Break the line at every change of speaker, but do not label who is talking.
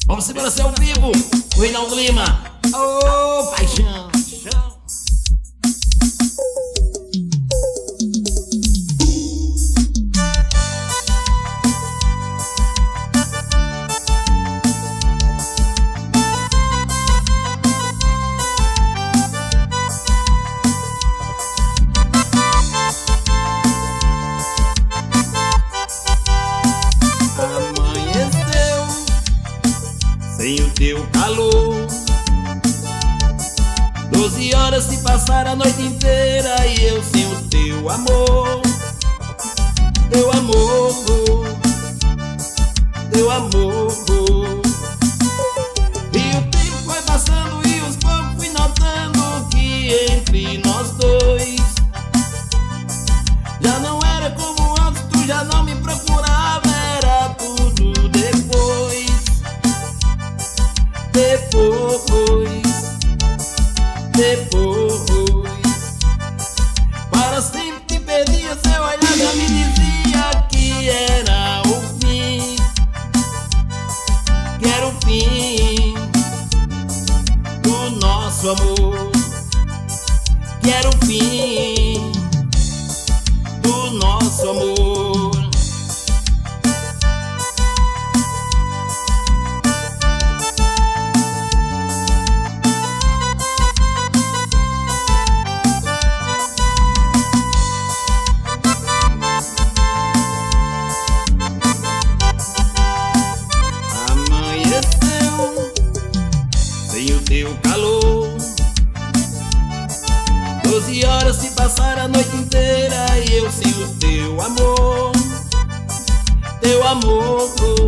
Vamos embora ser ao vivo. O Reinaldo Lima. Ô, paixão.
Sem o teu calor, 12 horas se passaram a noite inteira e eu sem o teu amor. Teu amor, teu amor. E o tempo foi passando e aos poucos fui notando que entre nós dois já não era como antes, tu já não me procurava, era tudo depois. Para sempre te perdia, seu olhar já me dizia que era o fim, que era o fim do nosso amor, que era o fim do nosso amor. Sem o teu calor, 12 horas se passaram a noite inteira e eu sem o teu amor. Teu amor.